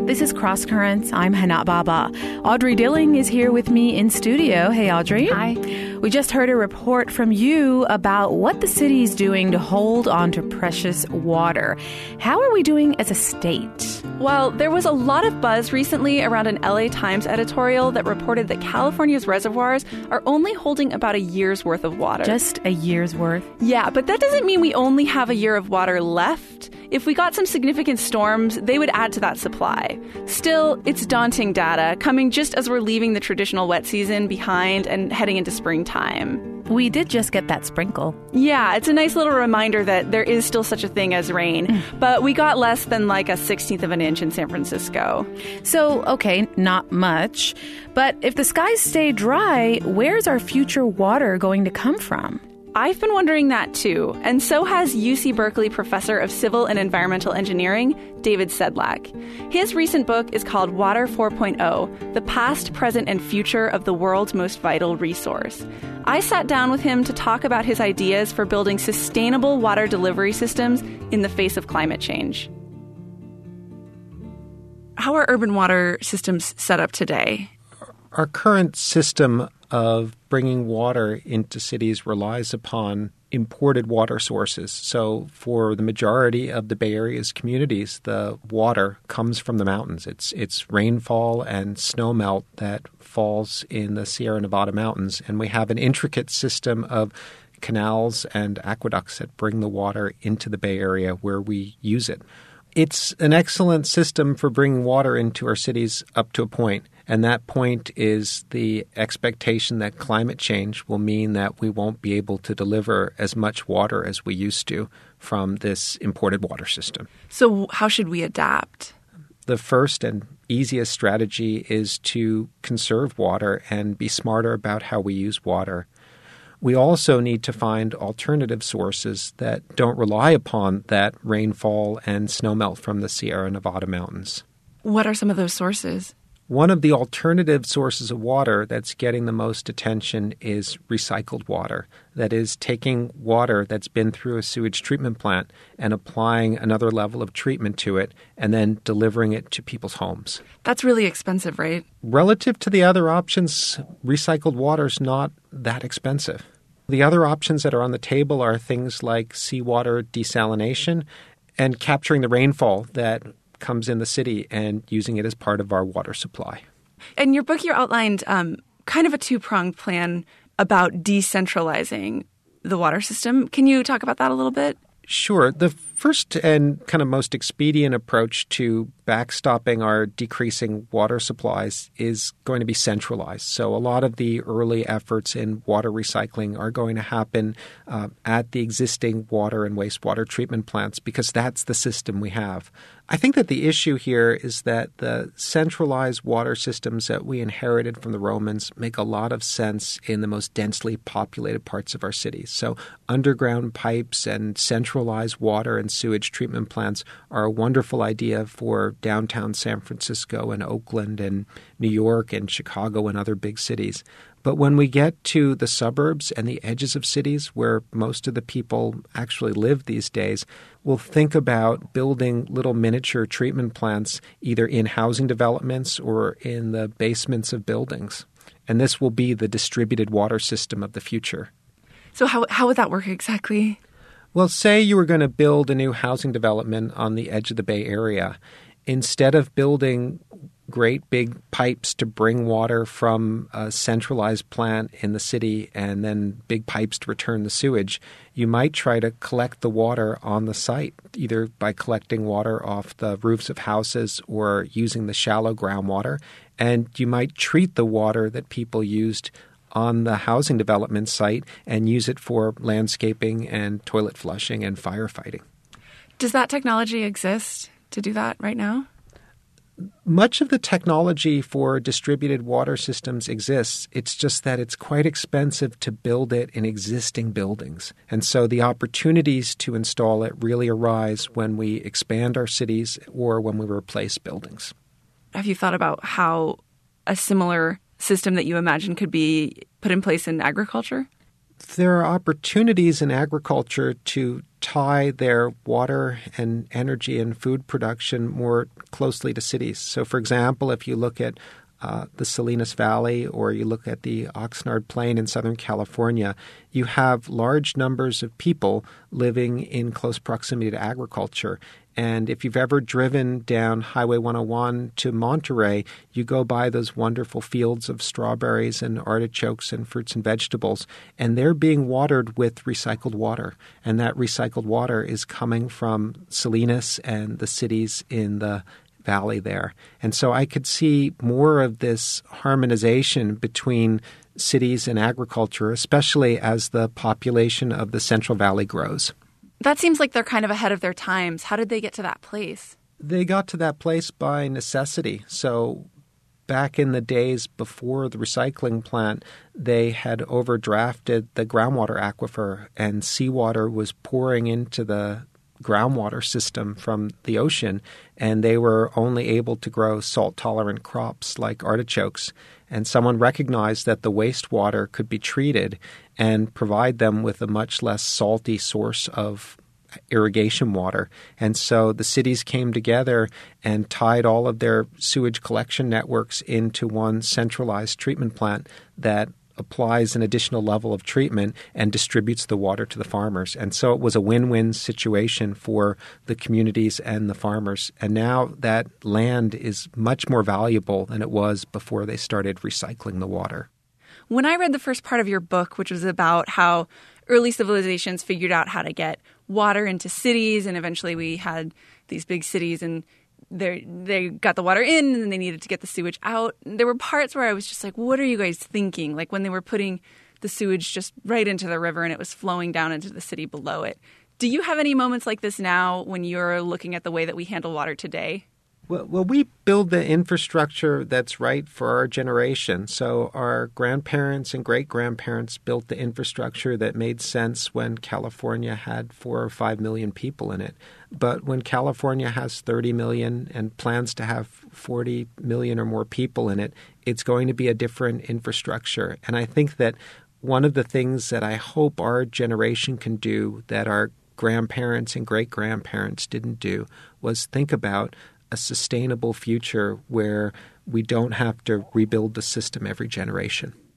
This is Cross Currents. I'm Hana Baba. Audrey Dilling is here with me in studio. Hey, Audrey. Hi. We just heard a report from you about what the city's doing to hold on to precious water. How are we doing as a state? Well, there was a lot of buzz recently around an LA Times editorial that reported that California's reservoirs are only holding about a year's worth of water. Just a year's worth? Yeah, but that doesn't mean we only have a year of water left. If we got some significant storms, they would add to that supply. Still, it's daunting data, coming just as we're leaving the traditional wet season behind and heading into springtime. We did just get that sprinkle. Yeah, it's a nice little reminder that there is still such a thing as rain, but we got less than like a 1/16 of an inch in San Francisco. So, okay, not much. But if the skies stay dry, where's our future water going to come from? I've been wondering that too, and so has UC Berkeley professor of civil and environmental engineering, David Sedlak. His recent book is called Water 4.0, The Past, Present, and Future of the World's Most Vital Resource. I sat down with him to talk about his ideas for building sustainable water delivery systems in the face of climate change. How are urban water systems set up today? Our current system of bringing water into cities relies upon imported water sources. So for the majority of the Bay Area's communities, the water comes from the mountains. It's rainfall and snowmelt that falls in the Sierra Nevada mountains. And we have an intricate system of canals and aqueducts that bring the water into the Bay Area where we use it. It's an excellent system for bringing water into our cities up to a point. And that point is the expectation that climate change will mean that we won't be able to deliver as much water as we used to from this imported water system. So how should we adapt? The first and easiest strategy is to conserve water and be smarter about how we use water. We also need to find alternative sources that don't rely upon that rainfall and snowmelt from the Sierra Nevada mountains. What are some of those sources? One of the alternative sources of water that's getting the most attention is recycled water. That is, taking water that's been through a sewage treatment plant and applying another level of treatment to it and then delivering it to people's homes. That's really expensive, right? Relative to the other options, recycled water is not that expensive. The other options that are on the table are things like seawater desalination and capturing the rainfall that comes in the city and using it as part of our water supply. In your book, you outlined kind of a two-pronged plan about decentralizing the water system. Can you talk about that a little bit? Sure. The first and kind of most expedient approach to backstopping our decreasing water supplies is going to be centralized. So a lot of the early efforts in water recycling are going to happen at the existing water and wastewater treatment plants because that's the system we have. I think that the issue here is that the centralized water systems that we inherited from the Romans make a lot of sense in the most densely populated parts of our cities. So underground pipes and centralized water and sewage treatment plants are a wonderful idea for downtown San Francisco and Oakland and New York and Chicago and other big cities. But when we get to the suburbs and the edges of cities where most of the people actually live these days, we'll think about building little miniature treatment plants either in housing developments or in the basements of buildings. And this will be the distributed water system of the future. So how would that work exactly? Well, say you were going to build a new housing development on the edge of the Bay Area. Instead of building great big pipes to bring water from a centralized plant in the city and then big pipes to return the sewage, you might try to collect the water on the site, either by collecting water off the roofs of houses or using the shallow groundwater. And you might treat the water that people used on the housing development site and use it for landscaping and toilet flushing and firefighting. Does that technology exist to do that right now? Much of the technology for distributed water systems exists. It's just that it's quite expensive to build it in existing buildings. And so the opportunities to install it really arise when we expand our cities or when we replace buildings. Have you thought about how a similar system that you imagine could be put in place in agriculture? There are opportunities in agriculture to tie their water and energy and food production more closely to cities. So, for example, if you look at the Salinas Valley or you look at the Oxnard Plain in Southern California, you have large numbers of people living in close proximity to agriculture. And if you've ever driven down Highway 101 to Monterey, you go by those wonderful fields of strawberries and artichokes and fruits and vegetables, and they're being watered with recycled water. And that recycled water is coming from Salinas and the cities in the valley there. And so I could see more of this harmonization between cities and agriculture, especially as the population of the Central Valley grows. That seems like they're kind of ahead of their times. How did they get to that place? They got to that place by necessity. So back in the days before the recycling plant, they had overdrafted the groundwater aquifer, and seawater was pouring into the groundwater system from the ocean, and they were only able to grow salt-tolerant crops like artichokes. And someone recognized that the wastewater could be treated and provide them with a much less salty source of irrigation water. And so the cities came together and tied all of their sewage collection networks into one centralized treatment plant that applies an additional level of treatment and distributes the water to the farmers. And so it was a win-win situation for the communities and the farmers. And now that land is much more valuable than it was before they started recycling the water. When I read the first part of your book, which was about how early civilizations figured out how to get water into cities, and eventually we had these big cities and they got the water in and then they needed to get the sewage out. There were parts where I was just like, what are you guys thinking? Like when they were putting the sewage just right into the river and it was flowing down into the city below it. Do you have any moments like this now when you're looking at the way that we handle water today? Well, we build the infrastructure that's right for our generation. So our grandparents and great-grandparents built the infrastructure that made sense when California had 4 or 5 million people in it. But when California has 30 million and plans to have 40 million or more people in it, it's going to be a different infrastructure. And I think that one of the things that I hope our generation can do that our grandparents and great-grandparents didn't do was think about a sustainable future where we don't have to rebuild the system every generation.